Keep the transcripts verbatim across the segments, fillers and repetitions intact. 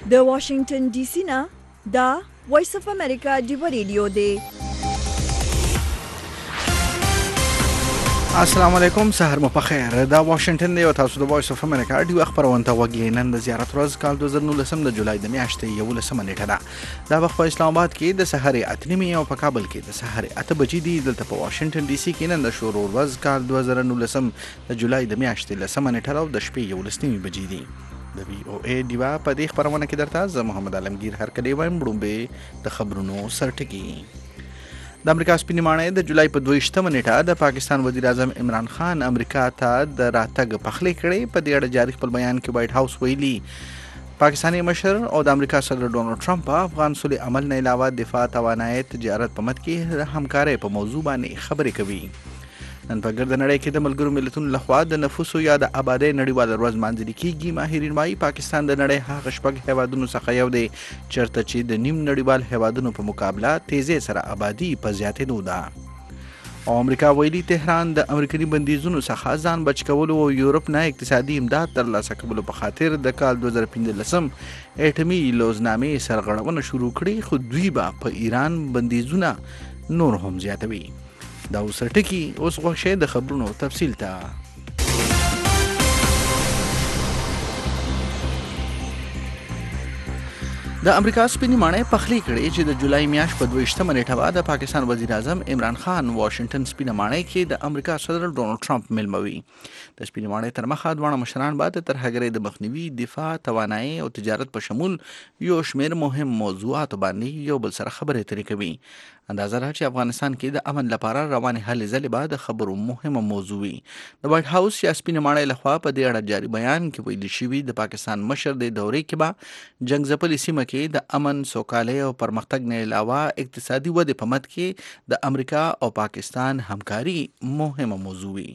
د واشنگټن ډي سي نه دا وایس اف امریکا ډیو ریډیو دی. السلام علیکم، سحر مو پخیر. دا واشنگټن دی او تاسو د وایس اف امریکا ډیو خبرونه وګورئ. نن د زیارت ورځ کال دوه زره نولس د جولای د میاشتې یولسمه نیټه ده. دا وخت په اسلام آباد کې د سحر اته نیمې او په کابل کې د سحر اته بجې دي. دلته په واشنگټن ډي سي کې نن د شروع ورځ کال دوه زره نولس د جولای د میاشتې لسمه نیټه او د شپې یولس نیمې بجې دي. د وی او ای ډیوا په دې خبرونه کې درته زه محمد عالمگیر هرکلی وایم. وړاندې د خبرونو سرټکی. د امریکا سپینې ماڼۍ د جولای په دویشتمه نیټه د پاکستان وزیر اعظم عمران خان امریکا ته د راتګ پخلی کړی. په دې اړه جاري خپل بیان کې وایټ هاوس ویلي پاکستاني مشر او د امریکا صدر ډونالډ ټرمپ افغان صلح عمل نه علاوه دفاع، توانایي، تجارت په مد کې د همکارۍ په موضوع باندې خبرې کوي. نن په ګرد نړۍ کې د ملګرو ملتونو لخوا د نفوسو یا د آبادۍ نړیواله ورځ لمانځل کیږي. ماهرین وايي پاکستان د نړۍ هغه شپږ هیوادونو څخه یو دی چېرته چې د نیم نړیوال هیوادونو په مقابله تیزی سره آبادي په زیاتېدو ده. او امریکا ویلي تهران د امریکایي بندیزونو څخه ځان بچ کولو او یورپ نه اقتصادي امداد ترلاسه کولو په خاطر د کال دوه زره پنځلسم اټمي لوزنامې سرغړونه شروع کړي، خو دوی به په ایران بندیزونه نور هم زیاتوي. دا اوس ټکی اوس غوښه د خبرونو تفصیل ته. د امریکا سپینې ماڼۍ پخلی کړي چې د جولای میاشت په دویشتمه نیټه بعد د پاکستان وزیر اعظم عمران خان واشنگټن سپینه ماڼۍ کې د امریکا صدر ډونالډ ټرمپ ملموي. د سپینې ماڼۍ تر مخه دواړه مشران بعد د ترهګرۍ د مخنیوي، دفاع، توانایي او تجارت په شمول یو شمېر مهم موضوعات باندې یو بل سره خبرې اترې کوي. اندازه ده چې افغانستان کې د امن لپاره روانې هلې ځلې به د خبرو مهمه موضوع وي. د وایټ هاوس یا سپینې ماڼۍ لخوا په دې اړه جاري بیان کې ویل شوي د پاکستان مشر د دورې کې به جنګ ځپلې سیمه کې د امن، سوکالۍ او پرمختګ نه علاوه اقتصادي ودې په مد کې د امریکا او پاکستان همکاري مهمه موضوع وي.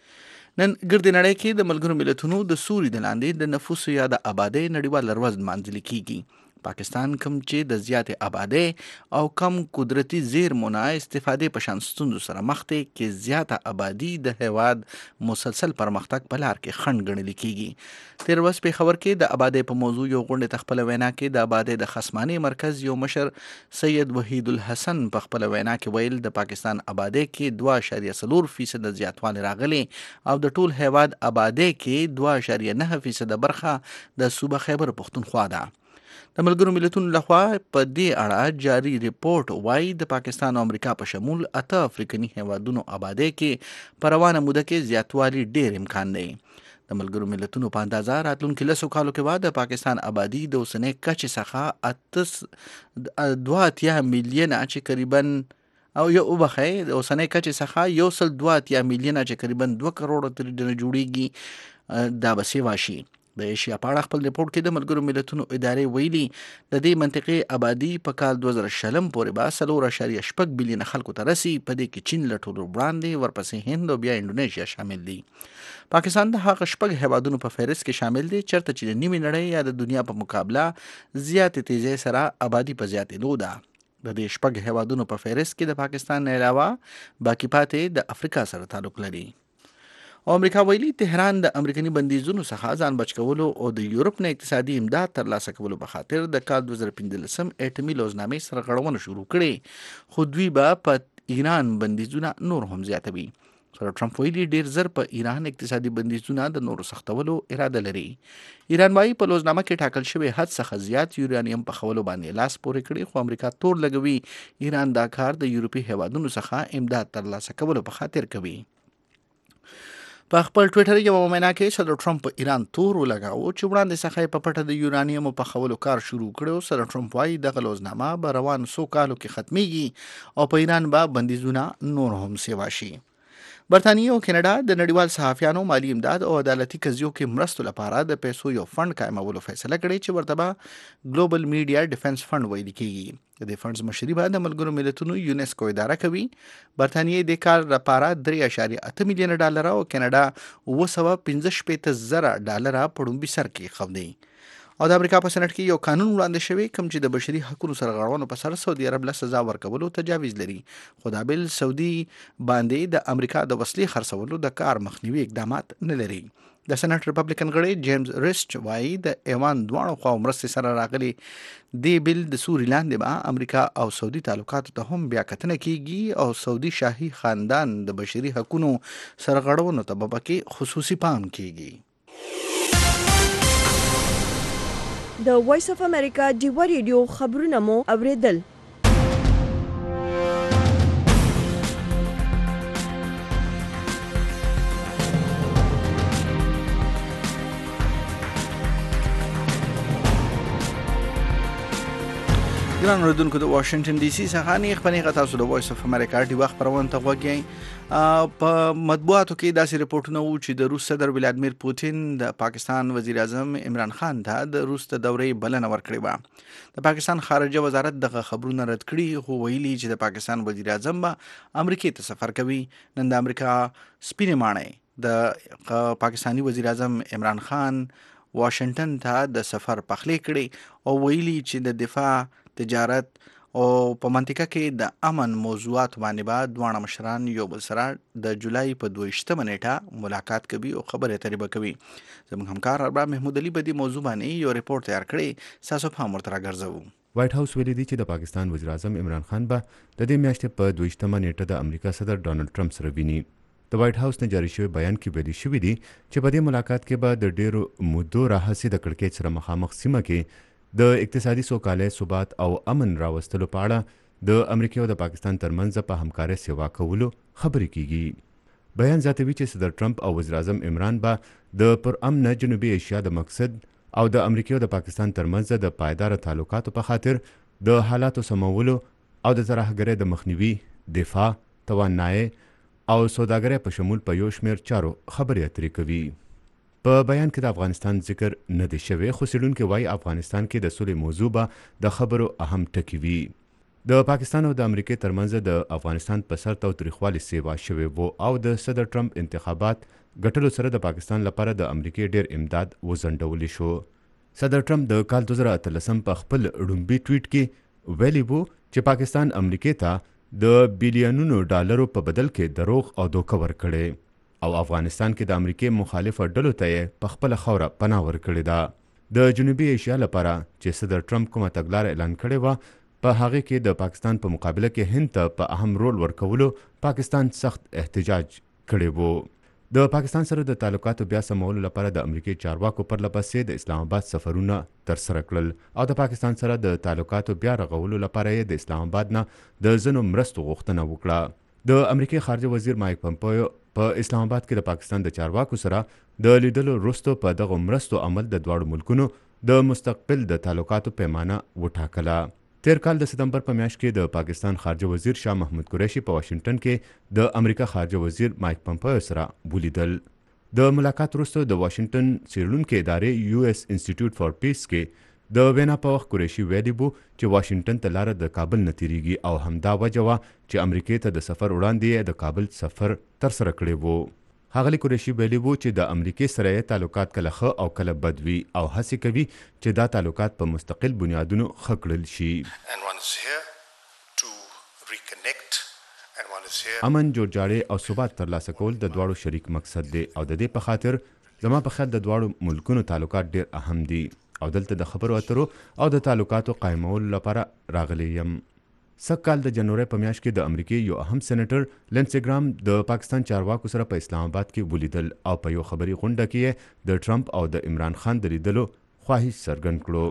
نن ګرد نړۍ کې د ملګرو ملتونو د سوري د لاندې د نفوسو یا د آبادۍ نړیواله ورځ لمانځل کیږي. پاکستان کوم چې د زیاتې آبادۍ او کم قدرتي زیرمو نه استفادې په شان ستونزو سره مخ دی کې زیاته آبادي د هیواد مسلسل پرمختګ په لار کې خنډ ګڼل کیږي. تیر ورځ په خبر کې د آبادۍ په موضوع یو غونډه ته خپل وینا کې د آبادۍ د خصماني مرکز یو مشر سید وحید الحسن په خپل وینا کې ویل د پاکستان آبادۍ کې دوه اعشاریه څلور فیصد زیاتوالی راغلی او د ټول هیواد آبادۍ کې دوه اعشاریه نه فیصد برخه د صوبه خیبر پختونخوا ده. د ملګرو ملتونو لخوا په دې اړه جاري ریپورت وایي د پاکستان او امریکا په شمول اته افریقني هیوادونو آبادۍ کې په روانه موده کې زیاتوالی ډیر امکان دی. د ملګرو ملتونو په اندازه راتلونکي لسو کالو کې بعد د پاکستان آبادي د اوسنۍ کچې څخه اته دوه اتیا میلیونه چې قریبا او یو وبخې د اوسنۍ کچې څخه یو سل دوه اتیا میلیونه چې قریبا دوه کروڑه تر ډنه جوړیږي دا به سیوا شي. د ایشیا په اړه خپل ریپورت کې د ملګرو ملتونو ادارې ویلي د دې منطقې آبادي په کال دوه زره شلم پورې به څلور اعشاریه شپږ بلیونه خلکو ته رسي. په دې کې چین له ټولو وړاندې، ورپسې هند او بیا انډونیشیا شامل دي. پاکستان د هغه شپږ هیوادونو په فهرست کې شامل دی چېرته چې د نیمې نړۍ یا د دنیا په مقابله زیاتې تیزۍ سره آبادي په زیاتېدو ده. د دې شپږ هیوادونو په فهرست کې د پاکستان نه علاوه باقي پاتې د افریقا سره تعلق لري. او امریکا ویلي تهران د امریکایي بندیزونو څخه ځان بچ کولو او د یورپ نه اقتصادي امداد ترلاسه کولو په خاطر د کال دوه زره پنځلسم اټمي لوزنامې سرغړونه شروع کړي، خو دوی به په ایران بندیزونه نور هم زیاتوي. سره ټرمپ ویلي ډیر زر په ایران اقتصادي بندیزونه د نورو سختولو اراده لري. ایران وايي په لوزنامه کې ټاکل شوی حد څخه زیات یورانیم په خولو باندې لاس پورې کړي، خو امریکا تور لګوي ایران دا کار د یورپي هیوادونو څخه امداد ترلاسه کولو په خاطر کوي. په خپل ټویټر یو وینا کې صدر ټرمپ په ایران تور ولګاوه چې وړاندې څخه په پټه د یورانیم په خولو کار شروع کړو. سره ټرمپ وايي دغه لوزنامه به روان څو کالو کې ختميږي او په ایران به بندیزونه نور هم سیوا شي. برتانیې او کینیډا د نړیوال صحافیانو مالی امداد او عدالتي قضیو کې مرستو لپاره د پیسو یو فند قائمولو فیصله کړې چې ورته به ګلوبل میډیا ډیفنس فند ویل کیږي. د دې فند مشري به د ملګرو ملتونو یونیسکو اداره کوي. برتانیې د کار لپاره درې اعشاریه اته میلیونه ډالر او کینیډا اوه سوه پنځه شپېته زره ډالر په ډومبي سر کې خو دی. او د امریکا په سنټ کې یو قانون وړاندې شوی کوم چې د بشري حقوقو سرغړونو په سر سعودي عرب له سزا ورکولو تجاویز لري. خو دا بل سعودي باندې د امریکا د وسلې خرڅولو د کار مخنیوي اقدامات نه لري. د سنټ ریپبلیکن غړي جیمز ریسټ وایي د ایوان دواړو خواو مرستې سره راغلي دی بل د سوري لاندې به امریکا او سعودي تعلقاتو ته هم بیا کتنه کیږي او سعودي شاهي خاندان د بشري حقوقو سرغړونو ته به پکې خصوصي پام کیږي. د وایس اف امریکا ډیوا ریډیو خبرونه مو اوریدل. ګران اوریدونکو د واشنگټن ډي سي څخه نه خبرې تاسو د وایس اف امریکا دی وخت پرون ته وګورئ. په مطبوعاتو کې داسې رپورټونه وو چې د روس صدر ولادیمیر پوتین د پاکستان وزیر اعظم عمران خان ته د روس د دورې بلنه ورکړې وه. د پاکستان خارجه وزارت دغه خبرونه رد کړي خو ویلي چې د پاکستان وزیر اعظم به امریکا ته سفر کوي. نن د امریکا سپینې ماڼۍ د پاکستانی وزیر اعظم عمران خان واشنگټن ته د سفر پخلی کړي او ویلي چې د دفاع تجارت او په منطقه کې د امن موضوعات باندې به دواړه مشران یو بل سره د جولای په دویشتمه نیټه ملاقات کوي او خبرې اترې کوي. زموږ همکار ارباب محمود علي په دې موضوع باندې یو ریپورت تیار کړی، تاسو په هم ورته راګرځوو. وایټ هاوس ویلي دی چې د پاکستان وزیر اعظم عمران خان به د دې میاشتې په دویشتمه نیټه د امریکا صدر ډانلډ ټرمپ سره ویني. د وایټ هاوس نه جاري شوی بیان کې ویلي شوی دی چې په دې ملاقات کې به د ډیرو مودو راهیسې د کړکېچ سره مخامخ سیمه کې د اقتصادي سوکالۍ، ثبات او امن راوستلو په اړه د امریکا او د پاکستان ترمنځ په همکارۍ سیوا کولو خبرې کیږي. بیان زیاتوي چې صدر ټرمپ او وزیر اعظم عمران به د پرامنه جنوبي ایشیا د مقصد او د امریکا او د پاکستان ترمنځ د پایدار تعلقاتو په خاطر د حالاتو سمولو او د ترهګرۍ د مخنیوي، دفاع، توانایي او سوداګرۍ په شمول په یو شمېر چارو خبرې اترې کوي. په بیان کې د افغانستان ذکر نه دی شوی خو څېړونکي وایي افغانستان کې د سولې موضوع به د خبرو اهم ټکي وي. د پاکستان او د امریکا ترمنځ د افغانستان په سر تاوتریخوالي سیوا شوی وو او د صدر ټرمپ انتخابات ګټلو سره د پاکستان لپاره د امریکا ډیر امداد وزنډولی شو. صدر ټرمپ د کال دوه زره اتلسم په خپل ړومبي ټویټ کې ویلي وو چې پاکستان امریکا ته د بیلیونونو ډالرو په بدل کې دروغ او دوکه ورکړي او افغانستان کې د امریکای مخالف ډلو ته په خپل خوره پناه ورکړې ده. د جنوبي ایشیا لپاره چې صدر ټرمپ کومه تګلاره اعلان کړې وه په هغه کې د پاکستان په مقابله کې هند ته په اهم رول ورکولو پاکستان سخت احتجاج کړی وو. د پاکستان سره د تعلقاتو بیا سمولو لپاره د امریکای چارواکو پر لپسې د اسلام آباد سفرونه ترسره کړل او د پاکستان سره د تعلقاتو بیا رغولو لپاره یې د اسلام آباد نه د ځینو مرستو غوښتنه وکړه. د امریکای خارجه وزیر مایک پمپیو په اسلام آباد کې د پاکستان د چارواکو سره د لیدلو وروسته په دغه مرستو عمل د دواړو ملکونو د مستقبل د تعلقاتو پیمانه وټاکله. تیر کال د ستمبر په میاشت کې د پاکستان خارجه وزیر شاه محمود قریشي په واشنگټن کې د امریکا خارجه وزیر مایک پمپیو سره ولیدل. د ملاقات وروسته د واشنگټن څېړونکو ادارې یو اس انسټیټیوټ فار پیس کې د وینا په وخت قریشي ویلي وو چې واشنگټن ته لاره د کابل نه تیریږي او همدا وجه وه چې امریکا ته د سفر وړاندې د کابل سفر ترسره کړی وو. ښاغلي قریشي ویلي وو چې د امریکا سره یې تعلقات کله ښه او کله بد وي او هڅې کوي چې دا تعلقات په مستقل بنیادونو ښه کړل شي. امن، جوړجاړی او ثبات ترلاسه کول د دواړو شریک مقصد دی او د دې په خاطر زما په خیال د دواړو ملکونو تعلقات ډیر اهم دي او دلته د خبرو اترو او د تعلقاتو قایمولو لپاره راغلی یم. سږ کال د جنوري په میاشت کې د امریکای یو اهم سېنیټر لینسي ګرام د پاکستان چارواکو سره په اسلام آباد کې ولیدل او په یو خبري غونډه کې د ټرمپ او د عمران خان د لیدلو خواهش څرګند کړو.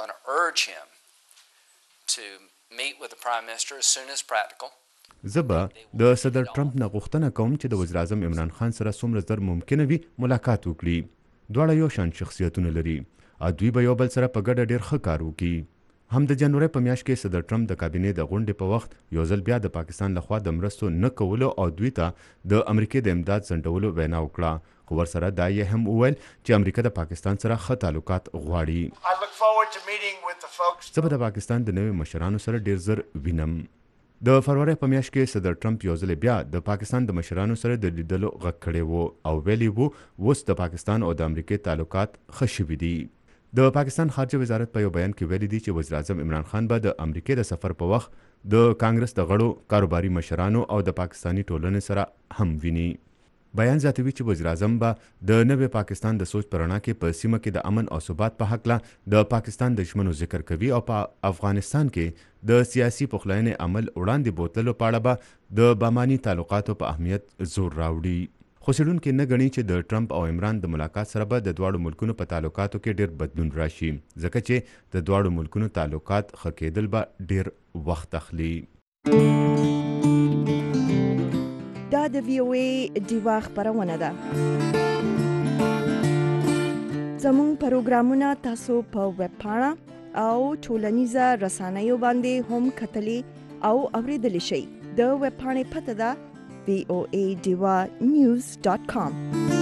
زه به د صدر ټرمپ نه غوښتنه کوم چې د وزیر اعظم عمران خان سره څومره زر ممکنه وي ملاقات وکړي. دواړه یو شان شخصیتونه لري او دوی به یو بل سره په ګډه ډیر ښه کار وکړي. هم د جنوري په میاشت کې صدر ټرمپ د کابینې د غونډې په وخت یو ځل بیا د پاکستان لخوا د مرستو نه کولو او دوی ته د امریکا د امداد ځنډولو وینا وکړه خو ورسره دا یې هم وویل چې امریکا د پاکستان سره ښه تعلقات غواړي. زه به د پاکستان د نوي مشرانو سره ډیر زر وینم. د فروری په میاشت کې صدر ټرمپ یو ځل بیا د پاکستان د مشرانو سره د لیدلو غږ کړی وو او ویلي وو اوس د پاکستان او د امریکا تعلقات ښه شوي دي. د پاکستان خارجه وزارت په یو بیان کې ویلي دی چې وزیر اعظم عمران خان به د امریکای د سفر په وخت د کانګرس د غړو کاروباري مشرانو او د پاکستانی ټولنې سره هم ویني. بیان زیاتوي چې وزیر اعظم به د نوې پاکستان د سوچ په رڼا کې په سیمه کې د امن او ثبات په هکله د پاکستان د ژمنو ذکر کوي او په افغانستان کې د سیاسي پخلاینې عمل وړاندې بوتلو په اړه به د باماني تعلقاتو په اهمیت زور راوړي. خو څېړونکي نه ګڼي چې د ټرمپ او عمران د ملاقات سره به د دواړو ملکونو په تعلقاتو کې ډېر بدلون راشي، ځکه چې د دواړو ملکونو تعلقات ښه کېدل به ډېر وخت اخلي. دا د وی او ای ډیوا خپرونه ده. زموږ پروګرامونه تاسو په ویب پاڼه او ټولنیزه رسنیو باندې هم کتلی او اوریدلی شئ. د ویب پاڼې پته ده v o a diva news dot com.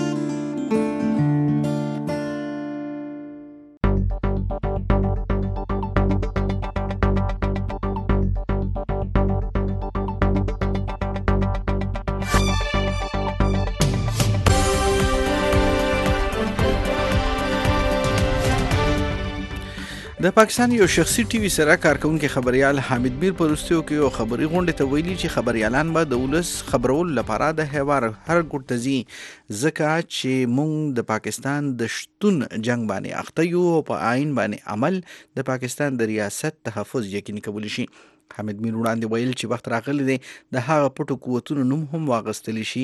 د پاکستان یو شخصي ټي وي سره کارکونکي خبريال حامد میر په وروستیو کې یو خبري غونډه ته ویلي چې خبريالان به د ولس خبرولو لپاره د هیوار هر ګوټ ته ځي، ځکه چې موږ د پاکستان د شتون جنگ باندې اخته یو او په آئین باندې عمل د پاکستان د ریاست تحفظ یقیني کولی شي. حامد میر وړاندې ویل چې وخت راغلی دی د هغه پټو قوتونو نوم هم واغستلی شي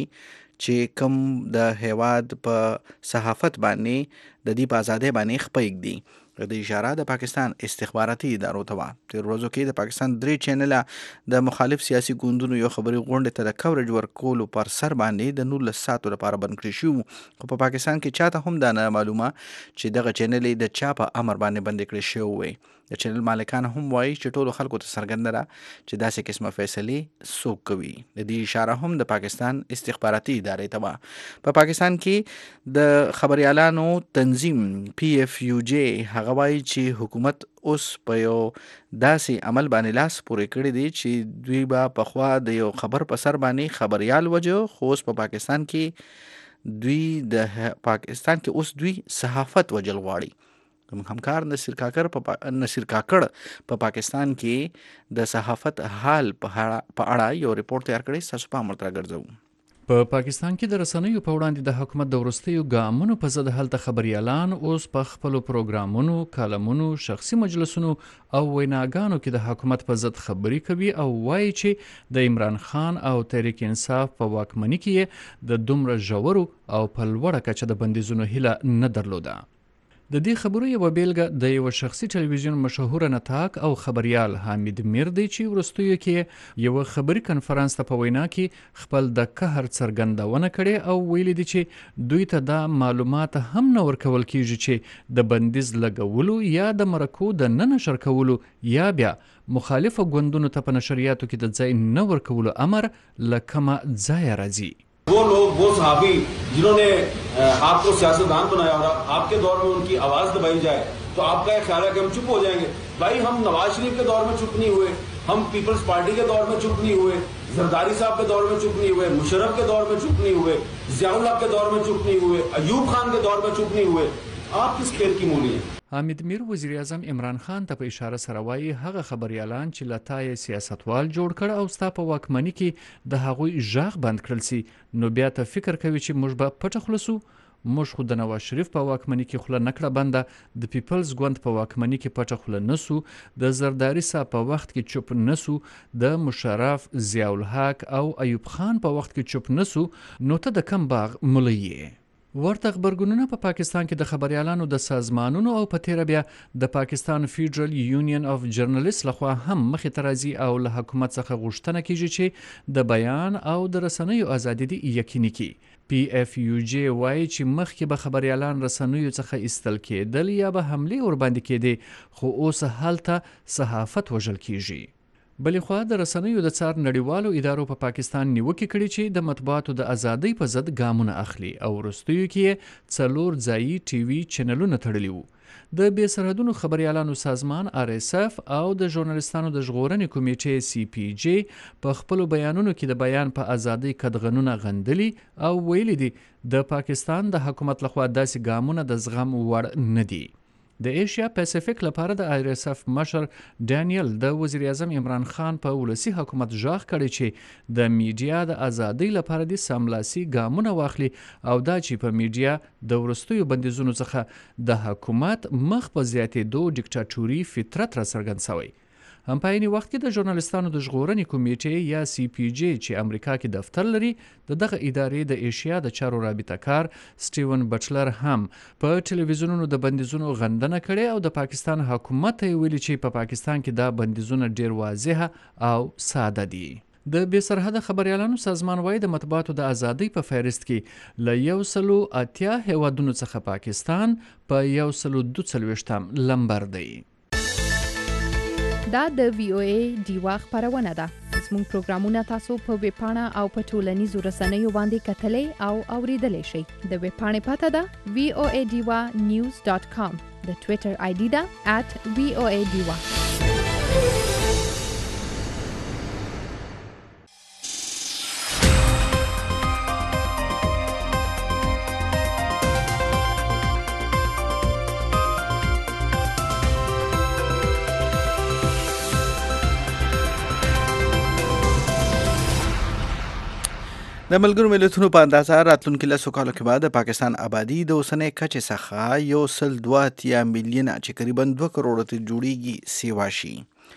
چې کم د هیواد په صحافت باندې د دې په ازادۍ باندې خپېږ دي. د اشاره د پاکستان استخباراتي ادارو ته وا تیر ورځو کې د پاکستان درې چینله د مخالف سیاسي ګوندونو یو خبري غونډه ته د کوریج ورکولو پر سر باندې د نولس ساعتو لپاره بند کړی شو، خو په پاکستان کې چاته هم دا نه معلومه چې دغه چینل د چا په امر باندې بند کړی شوی وي. د چینل مالکان هم وایي چې ټولو خلکو ته څرګنده ده چې داسې قسمه فیصلې څوک کوي. د دې اشاره هم د پاکستان استخباراتي ادارې ته وا. په پاکستان کې د خبريالانو تنظیم پی ایف یو جی هغه وایي چې حکومت اوس په یو داسې عمل باندې لاس پورې کړی دی چې دوی به پخوا د یو خبر په سر باندې خبريال وجو، خو اوس په پاکستان کې دوی د پاکستان کې اوس دوی صحافت وجل غواړي. کوم همکار نصیر کاکر په نصیر کاکړ په پاکستان کې د صحافت حال په اړه یو ریپورت تیار کړی، تاسو په امر تر ګرځو. په پاکستان کې د رسنیو په وړاندې د حکومت د وروستیو ګامونو په ضد هلته خبريالان اوس په خپلو پروګرامونو، کالمونو، شخصي مجلسونو او ویناګانو کې د حکومت په ضد خبري کوي او وایي چې د عمران خان او تحریک انصاف په واکمنۍ کې د دومره ژورو او په لوړه کچه د بندیزونو هیله نه درلوده. د دې خبرو یو بیلګه د یو شخصي ټلویزیون مشهور نطاق او خبريال حامد میر دی چې وروستیو کې یو خبري کنفرانس ته په وینا کې خپل د قهر څرګندونه کړې او ویلي دی چې دوی ته دا معلومات هم نه ورکول کیږي چې د بندیز لګولو یا د مرکو د نه نشر کولو یا بیا مخالفو ګوندونو ته په نشریاتو کې د ځای نه ورکولو امر له کومه ځایه راځي. वो लोग वो सहाबी जिन्होंने आपको सियासतदान बनाया और आपके दौर में उनकी आवाज़ दबाई जाए तो आपका एक ख्याल है कि हम चुप हो जाएंगे. भाई हम नवाज शरीफ के दौर में चुप नहीं हुए, हम पीपल्स पार्टी के दौर में चुप नहीं हुए, जरदारी साहब के दौर में चुप नहीं हुए, मुशर्रफ के दौर में चुप नहीं हुए, ज़ियाउल हक के दौर में चुप नहीं हुए, अयूब खान के दौर में चुप नहीं हुए. आप किस खेल की मूली हैं؟ حامد میر وزیر اعظم عمران خان ته په اشاره سره وایي هغه خبريالان چې لتاي سیاستوال جوړ کړ او ستا په واکمنۍ کې د هغوی ژغ بند کړل سي، نو بیا ته فکر کوي چې موږ به پټه خلاصو؟ موږ خو د نواز شریف په واکمنۍ کې خوله نکړه بنده، د پیپلز ګوند په واکمنۍ کې پټه خوله نسو، د زرداری صاحب په وخت کې چوپ نسو، د مشرف، ضیاء الحق او ایوب خان په وخت کې چوپ نسو، نو ته د کم باغ ملي. ورته خبرګونونه په پاکستان کې د خبريالانو د سازمانونو او په تیر بیا د پاکستان فیډرل یونین اف جرنالیست لخوا هم مخې ته راځي او له حکومت څخه غوښتنه کیږي چې د بیان او د رسنیو ازادي دي یقیني کړي. پی ایف یو جی وایي چې مخکې به خبريالان رسنیو څخه ایستل کېدل یا به حملې ورباندې کېدې، خو اوس هلته صحافت وژل کیږي. بلې خوا د رسنیو د څار نړیوالو ادارو په پا پاکستان نیوکې کړي چې د مطبوعاتو د ازادۍ په ضد ګامونه اخلي او وروستیو کې څلور ځایي ټي وي چینلونه تړلي وو. د بې سرحدونو خبريالانو سازمان آر اس اف او د ژورنالستانو د ژغورنې کمیټې سی پی جی په خپلو بیانونو کې د بیان په ازادۍ قدغنونه غندلي او ویلي دي د پاکستان د حکومت لخوا داسې ګامونه د زغم وړ نه دي. د ایشیا پیسفیک لپاره د آر اس اف مشر ډانیل د وزیر اعظم عمران خان په ولسی حکومت ژغ کړی چې د میډیا د ازادۍ لپاره د سملاسي ګامونه واخلي او دا چې په میډیا د ورستیو بندیزونو څخه د حکومت مخ په زیاتېدو ډیکټاتوري فطرت را څرګند شوی. هم په عیني وخت کې د ژورنالستانو د ژغورنې کمیټې یا سی پی جی چې امریکا کې دفتر لري د دغه ادارې د ایشیا د چارو رابطه کار سټیون بچلر هم په ټلویزیونونو د بندیزونو غندنه کړې او د پاکستان حکومت ته ویلي چې په پا پاکستان کې دا بندیزونه ډیر واضحه او ساده دي. د بې سرحده خبريالانو سازمان وايي د مطبوعاتو د ازادۍ په فهرست کې له یو سلو اتیا هیوادونو څخه پاکستان په یو سلو دوه څلوېښتم لمبر دی. دا د وی او ای ډیوا خبرونه ده. زموږ پروګرامونه تاسو په ویب پاڼه او په ټولنیزو رسنیو باندې کتلای او اوریدلای شئ. د ویب پاڼې پته ده وی او ای ډیوا نیوز ډاټ کام. د ټوئیټر آی ډي ده ات وی او ای ډیوا. د ملګرو ملتونو په اندازه راتلونکي لسو کالو کې بعد د پاکستان آبادی د اوسنۍ کچې څخه یو سل دوه اتیا میلیونه چې قریبا دوه کروړو ته جوړیږي سیوا شي.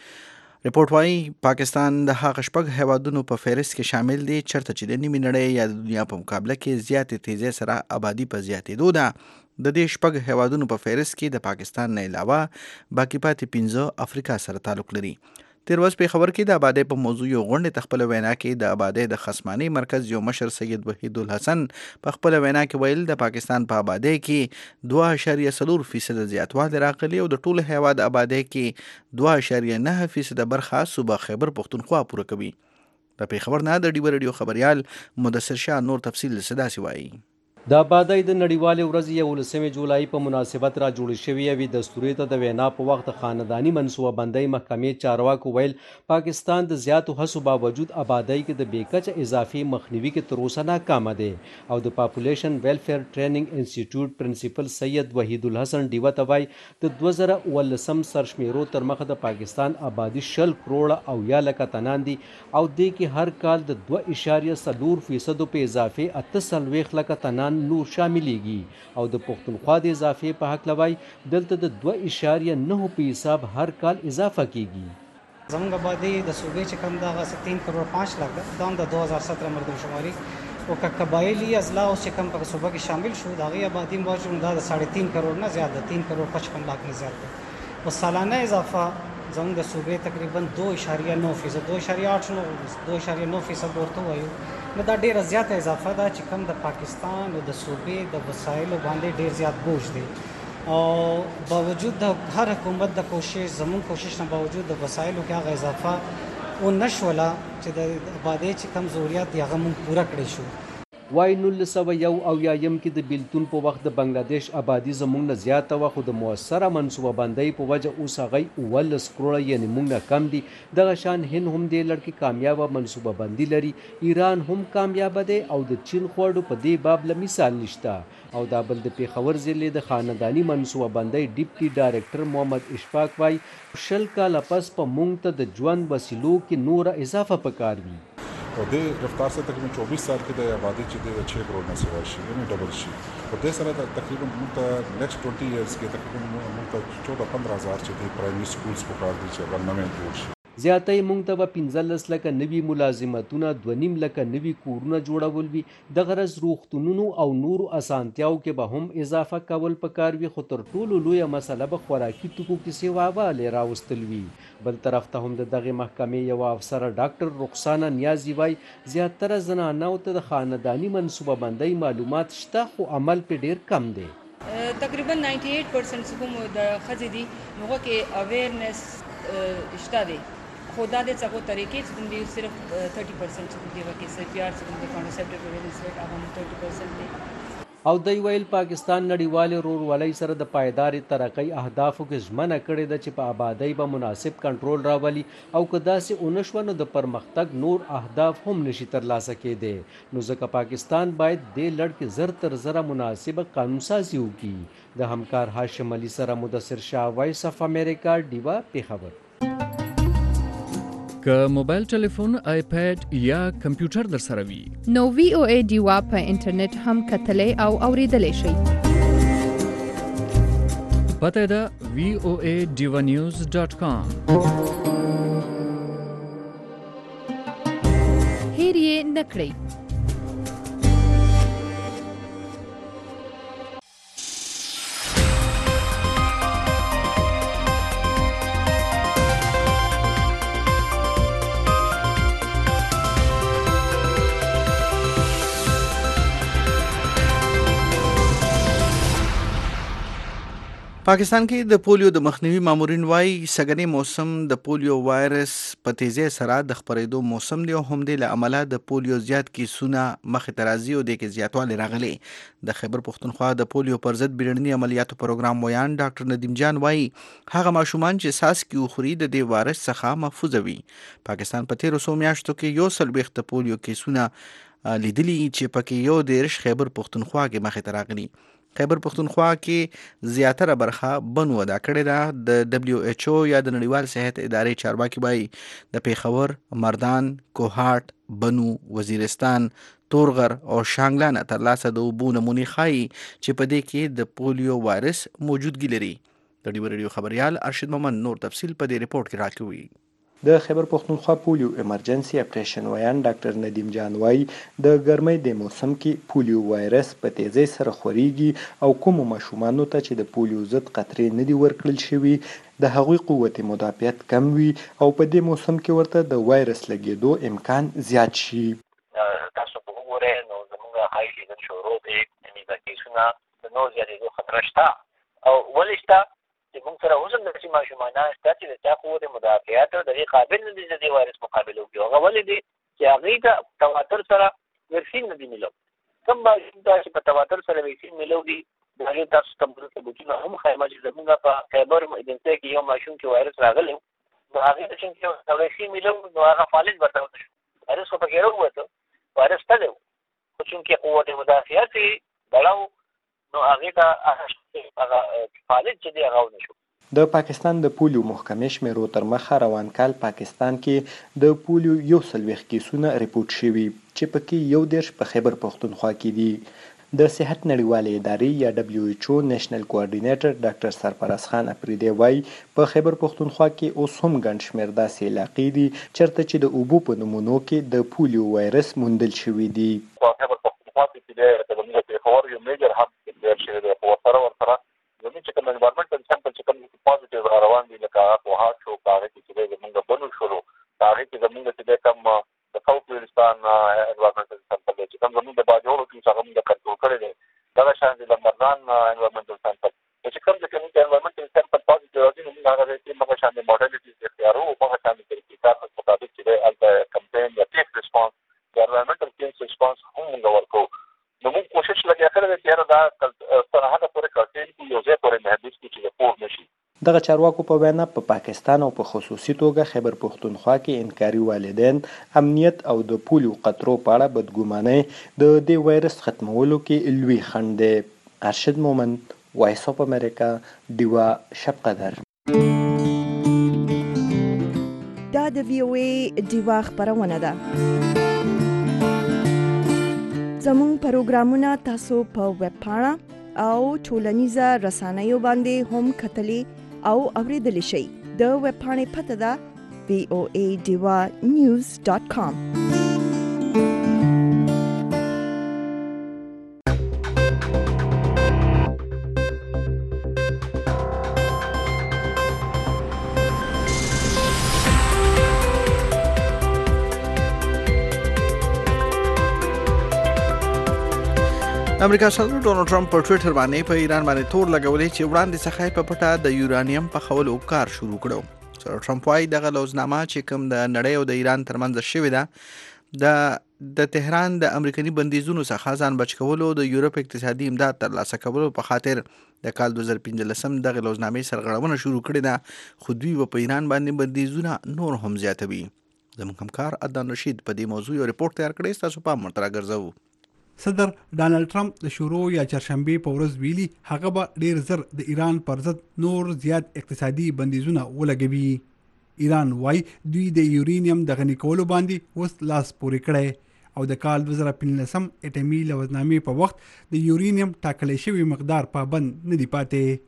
رپورټ وايي پاکستان د هغه شپږ هیوادونو په فهرست کې شامل دی چېرته چې د نیمې نړۍ یا د دنیا په مقابله کې زیاتې تیزۍ سره آبادی په زیاتېدو ده. د دې شپږ هیوادونو په فهرست کې د پاکستان نه علاوه باقي پاتې پنځه افریقا سره تعلق لري. تیر ورځ په خبر کې د آبادی په موضوع یو غونډه تخپل وینا کې د آبادی د خصماني مرکز یو مشر سید وحید الحسن په خپل وینا کې ویل د پاکستان په آبادی کې دوه اعشاریه څلور فیصد زیاتوالی راغلی او د ټول هیواد آبادی کې دوه اعشاریه نه فیصد برخه صوبه خیبر پختونخوا پوره کوي. د پیښور نه د ډیبر رادیو خبريال مدثر شاه نور تفصیل صداسي وایي. د آبادۍ د نړیوالې ورځې یولسمې جولای په مناسبت را جوړې شوې یوې دستوري ته د وینا په وخت خانداني منصوبه بندۍ محکمې چارواکو ویل پاکستان د زیاتو هڅو باوجود آبادۍ کې د بې کچه اضافي مخنیوي کې تر اوسه ناکامه دی او د پاپولیشن ویلفیر ټریننګ انسټیټیوټ پرنسپل سید وحید الحسن ډیوه ته وایي د دوه زره اوولسم سرشمیرو تر مخه د پاکستان آبادي شل کروړه او یا لکه تنان دي او دې کې هر کال د دوه اعشاریه څلور فیصدو په اضافه اته څلوېښت لکه تنان نور شاملېږي او د پښتونخوا د اضافې په هکله وایي دلته د دوه اعشاریه نه په حساب هر کال اضافه کیږي. زموږ آبادی د صوبې چې کوم دغه تین کروڑ پانچ لاکھ ده دا د دو هزار سترہ مردم شماري او که قبایلی اضلاع چې کوم په صوبه کې شامل شو د هغې آبادي موجود دا د ساڑھے تین کروڑ نه زیات ده تین کروڑ پچپن لاکھ نه زیات ده او سالانه اضافه زموږ د صوبې تقریبا دو اعشاریه نو فیصد دو اعشاریه آٹھ نو دو اعشاریه نو فیصد ورته وایو نو دا ډیره زیاته اضافه ده چې کوم د پاکستان او د صوبې د وسایلو باندې ډیر زیات بوج دی او باوجود د هر حکومت د کوشش زمون کوشش نه باوجود د وسایلو کې هغه اضافه او نشوله چې د آبادی چې کم ضرورت دی هغه مونږ پوره کړی شو. وای نولس سوه یو اویایم کې د بیلتون په وخت د بنگلادیش آبادي زموږ نه زیاته وه خو د مؤثره منصوبه بندۍ په وجه اوس هغی اوولس کروړه یعنې موږ نه کم دي. دغه شان هند هم دې لړ کې کامیابه منصوبه بندي لري. ایران هم کامیابه دی او د چین خوړو په دې باب له مثال نشته او دا بل د پیښور ضلع د خانداني منصوبه بندۍ ډیپټي ډایرکټر محمد اشفاق وایي شل کاله پس په موږ ته د ژوند وسیلو کې نوره اضافه پکار وي और दे रफ्तार से तकरीबन चौबीस साल की आबादी चाहिए छः करोड़ में सिवा शी यानी डबल शी और दे सर तकरीबन मुल्ता नेक्स्ट ट्वेंटी ईयर्स के तकरीबन मुल्ता चौदह पंद्रह हज़ार चाहिए प्राइमरी स्कूल्स को कार दी अगर नवे जोड़ शी زیاتې موږ ته به پنځلس لکه نوي ملازمتونه دوه نیم لکه نوي کورونه جوړول وي د غرض روغتونونو او نورو اسانتیاو کې به هم اضافه کول پکار وي خو تر ټولو لویه مسله به خوراکي توکو کې سیواوالی راوستل وي. بل طرف ته هم د دغې محکمې یوه افسره ډاکټر رخسانه نیازي وایي زیاتره زنانو ته د خانداني منصوبه بندۍ معلومات شته خو عمل پې ډیر کم دی. تقریبا نائنٹی ایٹ پرسنٹ کوم د ښځې دي هغه کې اویرنس شته دی خو دا د څه طریقې چې کوم دي صرف تھرٹی پرسنٹ چې کوم دی وکه سی پی آر چې کوم د کانسپټ اویرنس ریټ هغه تھرٹی پرسنٹ دی. او دوی ویل پاکستان نړیوالې ورورولۍ سره د پایدارې ترقۍ اهدافو کې ژمنه کړې ده چې په آبادۍ به مناسب کنټرول راولي او که داسې ونه شوه نو د پرمختګ نور اهداف هم نشي ترلاسه کېدی نو ځکه پاکستان باید دې لړ کې زر تر زره مناسبه قانون سازي وکړي د همکار هاشم علي سره مدثر شاه وایس اف امریکا ډیوا پیښور که موبایل ټلیفون آیپیډ یا کمپیوټر در سره وي نو وی او ای ډیوا په انټرنیټ هم کتلی او اوریدلی شئ پته ده وی او ای ډیوا نیوز ډاټ کام هیر یې نه کړئ پاکستان کې د پولیو د مخنیوي مامورین وايي سږنی موسم د پولیو وایرس په تیزی سره د خپرېدو موسم دی او همدې له امله د پولیو زیات کیسونه مخې ته راځي او د کې زیاتوالی راغلی د خیبر پښتونخوا د پولیو پر ضد بیړني عملیاتو پروګرام ویان ډاکټر ندیم جان وايي هغه ماشومان چې څاڅکي وخوري د دې وایرس څخه محفوظ وي پاکستان په تیرو څو میاشتو کې یو څلوېښت د پولیو کیسونه لیدلي چې پکې یو دېرش خیبر پښتونخوا کې مخې ته راغلي خیبر پښتونخوا کې زیاتره برخه بنو ادا کړې ده د دبلیو ایچ او یا د نړیوال صحت ادارې چارواکي وایي د پیښور مردان کوهاټ بنو وزیرستان تورغر او شانګله نه ترلاسه د اوبو نمونې ښایي چې په دې کې د پولیو وایرس موجودګي لري د ډیو ریډیو خبريال ارشد محمد نور تفصیل په دې ریپورت کې راکوي د خیبر پښتونخوا پولیو ایمرجنسي اپریشن ویان ډاکټر ندیم جان وايي د ګرمۍ د موسم کې پولیو وایرس په تیزی سره خوريږي او کوم ماشومانو ته چې د پولیو ضد قطرې نه دي ورکړل شوي د هغوی قوت مدافعت کم وي او په دې موسم کې ورته د وایرس لګېدو امکان زیات شي تاسو په وګورئ نو زموږ هاي لیول شروع دي یعنی د کیسونو د نو زیاتېدو خطر شته او ولې شته چې موږ سره اوس هم داسې ماشومان شته چې د چا قوت مدافعت د دې قابل نه دي د دې وایرس مقابله وکړي هغه ولې دي چې هغوی ته تواتر سره ویکسین نه دي میلو کوم ماشوم ته چې په تواتر سره ویکسین میلو دي د هغې تاسو ته مرسته بوټونه هم ښایم چې زموږ په خیبر ایجنسۍ کې یو ماشوم چې وایرس راغلی نو هغې ته چې ویکسین میلو نو هغه فالج ورته ونه شو وایرس خو پکې راووته وایرس تللی و خو چونکې قوت مدافعت یې ډړه نو هغې ته هغه فالج چې دی هغه ونه شو د پاکستان د پولیو محکمې شمیرو تر مخه روان کال پاکستان کې د پولیو یو څلوېښت کیسونه ریپورټ شوي چې پکې یو دېرش په خیبر پښتونخوا کې دي د صحت نړیوالې ادارې یا دبلیو ایچ او نیشنل کوارډینیټر ډاکټر سرفراز خان اپریدی وایي په خیبر پښتونخوا کې اوس هم ګڼ شمېر داسې علاقې دي چېرته چې د اوبو په نمونو کې د پولیو وایرس موندل شوي دي خیبر پښتونخوا کې د زموږ پیښور یو میجر هب ډېر شوی دی خو ورسره ورسره زموږ چې کوم انوایرمنټل سیمپل چې کوم پازیټیو را روان دي لکه هغه کوهاټ شو په هغې کې چې دی زموږ بنو شولو په هغې کې زموږ چې دی کوم د ساوث ویلستان انوایرمنټل سیمپل دی چې کوم زموږ د باجوړو کې هغه موږ کنټرول کړی دی دغه شان د لمردان انوایرمنټل سیمپل چې کوم چې کوم انوایرمنټل سیمپل پازیټیو راځي نو موږ هغه دی چې موږ شان د موډلیټیز اختیارو موږ شان د طریقې په مطابق چې دی هلته کمپین یا ټیک ریسپانس یا انوایرمنټل کلینس ریسپانس هم موږ ورکوو نو موږ کوشش لګیا کړی دی چې یاره دا تر هغه پورې کنټین کړو یو ځای پورې محدود کړو چې د پور نه شي دغه چارواکو په وینا په پا پاکستان او په خصوصي توګه خیبر پښتونخوا کې انکاري والدین امنیت او د پولیو قطرو په اړه بدګمانۍ د دې وایرس ختمولو کې لوی خنډ دی ارشد مومند وایس اف امریکا ډیوا شب قدر دا د وی او ای ډیوا خبرونه ده زموږ پروګرامونه تاسو په ویب پاڼه او ټولنیزه رسنیو باندې هم کتلی او اوریدلی شئ د ویب پاڼې پته ده وی او ای ډیوا نیوز ډاټ کام امریکا صدر ډونالد ټرمپ په ټوئیټر باندې په ایران باندې تور لګولې چې وړاندې څخه په پټه د یورانیم په خولو کار شروع کړو. صدر ټرمپ وايي دغه لوزنامه چې کوم د نړۍ او د ایران ترمنځ شوې ده د د تهران د امریکایي بندیزونو څخه ځان بچ کولو د یورپ اقتصادي امداد ترلاسه کولو په خاطر د کال دوه زره پنځلسم دغه لوزنامې سرغړونه شروع کړې ده، خو دوی په ایران باندې بندیزونه نور هم زیاتوي. زموږ همکار عدنان رشید په دې موضوع یو رپورټ تیار کړی، تاسو پام ورته راګرځوو. صدر ډانلډ ټرمپ د شروع یا چهارشنبه په ورځ ویلي هغه به ډیر زر د ایران پر ضد نور زیات اقتصادي بندیزونه ولګوي. ایران وايي دوی د یورینیم د غني کولو باندې اوس لاس پورې کړی او د کال دوه زره پنځلسم اټومي لوزنامې په وخت د یورینیم ټاکلې شوی مقدار پابند نه دی پاتې.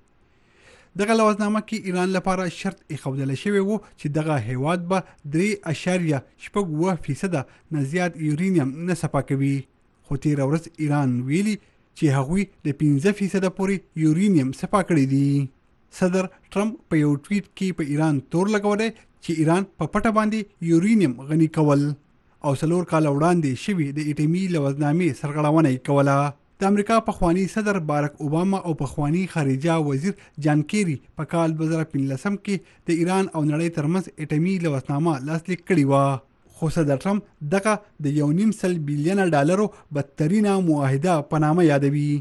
دغه لوزنامه کې ایران لپاره شرط ایښودل شوی وو چې دغه هیواد به درې اشاریه شپږ اووه فیصده نه زیات یورینیم نه صفا کوي، خو تېره ورځ ایران ویلي چې هغوی د پنځه فیصده پورې یورینیم صفا کړی دي. صدر ټرمپ په یو ټویټ کې په ایران تور لګولی چې ایران په پټه باندې یورینیم غني کول او څلور کاله وړاندې شوي د اټومي لوزنامې سرغړونه یې کوله. د امریکا پخوانی صدر باراک اوباما او پخوانی خارجه وزیر جان کیری په کال دوه زره پنځلسم کې د ایران او نړۍ ترمنځ اټومي لوزنامه لاسلیک کړې وه، خو صدر ټرمپ دغه د یو نیم سل بیلیونه ډالرو بدترینه معاهده په نامه یادوي.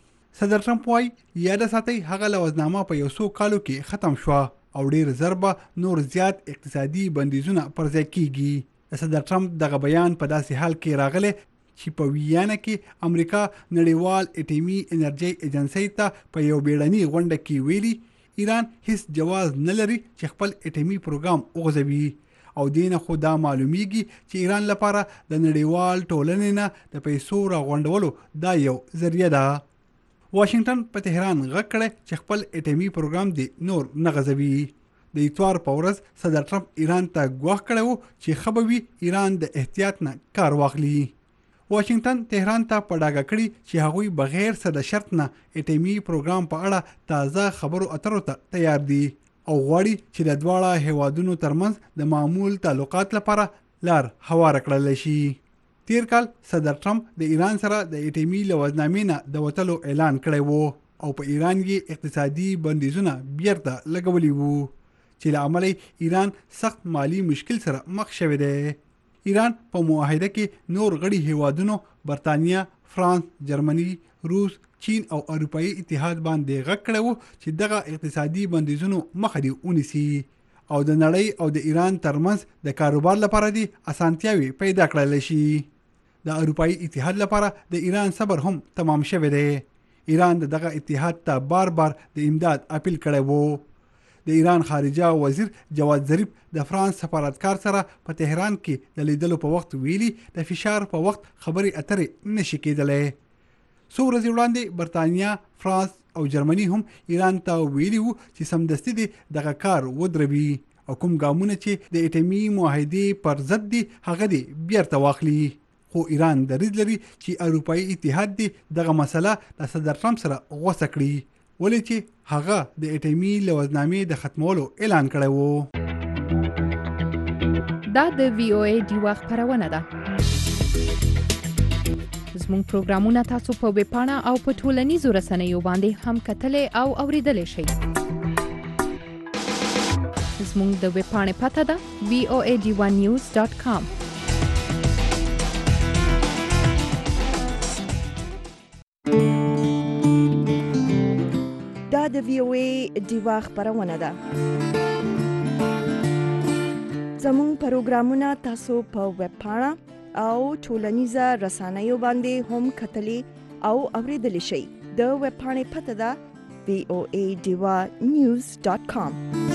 صدر ټرمپ وایي یاد ساتئ هغه لوزنامه په یو څو کالو کې ختم شوه او ډیر زر به نور زیات اقتصادي بندیزونه پر ځای کیږي. د صدر ټرمپ دغه بیان په داسې حال کې راغلی چې په ویانا کې امریکا نړیوال اټومي انرژي ایجنسی ته په یو بیړني غونډه کې ویلي ایران هیڅ جواز نه لري چې خپل اټومي پروګرام وغځوي او دینه خو دا معلومیږي چې ایران لپاره د نړیوال ټولنې نه د پیسو راغونډولو دا یو ذریعہ ده. واشنگټن په تهران غږ کړی چې خپل اټومي پروګرام دی نور نه غځوي. د اتوار په ورځ صدر ټرمپ ایران ته ګواښ کړی و چې ښه به وي ایران د احتیاط نه کار واخلي. واشنگټن تهران ته په ډاګه کړي چې هغوی بغیر څه د شرط نه اټومي پروګرام په اړه تازه خبرو اترو ته تیار دي او غواړي چې د دواړه هیوادونو ترمنځ د معمول تعلقات لپاره لار هواره کړل شي. تیر کال صدر ټرمپ د ایران سره د اټومي لوزنامې نه د وتلو اعلان کړی وو او په ایران کې اقتصادي بندیزونه بیرته لګولي وو چې له امله ایران سخت مالی مشکل سره مخ شوی دی. ایران په معاهده کې نور غړي هیوادونو برتانیا، فرانس، جرمني، روس، چین او اروپایي اتحاد باندې غږ کړی وو چې دغه اقتصادي بندیزونو مخه دې ونیسي او د نړۍ او د ایران ترمنځ د کاروبار لپاره دې اسانتیاوي پیدا کړل شي. د اروپایي اتحاد لپاره د ایران صبر هم تمام شوی دی. ایران دغه اتحاد ته بار بار د امداد اپیل کړی وو. د ایران خارجه وزیر جواد ظریف د فرانس سفارتکار سره په تهران کې د لیدلو په وخت ویلي د فشار په وخت خبرې اترې نشي کېدلی. څو ورځې وړاندې برتانیا، فرانس او جرمني هم ایران ته ویلي وو چې سمدستي دې دغه کار ودروي او کوم ګامونه چې د اټومي معاهدې پر ضد دي هغه دې بیرته واخلي. خو ایران دریځ لري چې اروپایي اتحاد دې دغه مسله د صدر ټرمپ سره غوسه کړي ولې چې هغه د اټومي لوزنامې د ختمولو اعلان کړی وو. دا د وی او ای ډیوا خبرونه ده. زموږ پروګرامونه تاسو په ویب پاڼه او په ټولنیزو رسنیو باندې هم کتلای او اوریدلای شئ. زموږ د ویب پاڼې پته ده وی او ای ډیوا نیوز ډاټ کام. دا د وی او ای ډیوا خبرونه ده. زموږ پروګرامونه تاسو په ویب پاڼه او ټولنیزه رسنیو باندې هم کتلای او اوریدلای شئ. د ویب پاڼې پته ده وی او ای ډیوا نیوز ډاټ کام.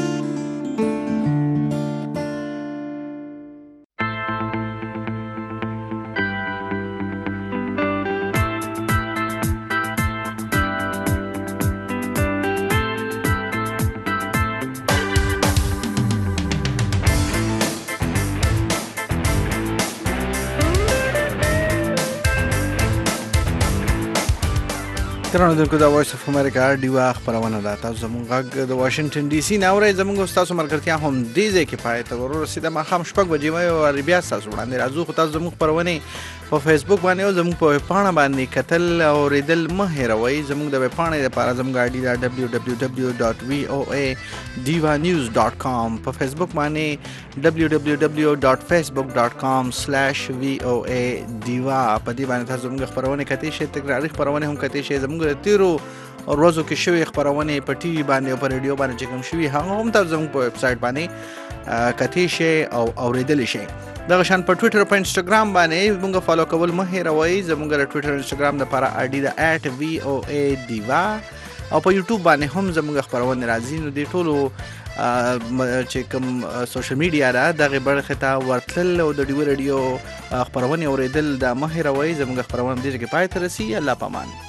ترانو دلته د وایس اف امریکا ډیوا خبرونه ده. تاسو زموږ غږ د واشنگټن ډي سي نه اورئ. زموږ تاسو مرکزتیا هم دې ځای کې پای ته ورسېده. ماښام شپږ بجې وایي او بیا تاسو وړاندې راځو. خو تاسو زموږ خبرونه په فیسبوک باندې او زموږ په پاڼه باندې کتل او ریدل مه هېروئ. زموږ د ویب پاڼې لپاره زموږ آی ډي دا ډبلیو ډبلیو ډبلیو ډاټ وی او ای ډیوا نیوز ډاټ کام. په فیسبوک باندې ډبلیو ډبلیو ډبلیو ډاټ فیسبوک ډاټ کام سلیش وی او ای ډیوا. په دې باندې تاسو زموږ خپرونې کتئ شئ، تکراري خپرونې هم کتئ شئ. زموږ د تیرو ورځو کې شوي خپرونې په ټي وي باندې او په ریډیو باندې چې کوم شوي هغه هم تاسو زموږ په ویب سایټ باندې کتئ شئ او اورېدلی شئ. دغه شان په ټویټر او په انسټاګرام باندې موږ فالو کول مه هېروئ. زموږ د ټویټر او انسټاګرام لپاره آی ډي د ایټ وی او ای ډیوا او په یوټیوب باندې هم زموږ خپرونې راځي. نو دې ټولو چې کوم سوشل میډیا ده دغه برخه ته ورتلل او د ډیو ریډیو خپرونې اورېدل دا مه هېروئ. زموږ خپرونه دې کې پای ته رسي. الله پامان.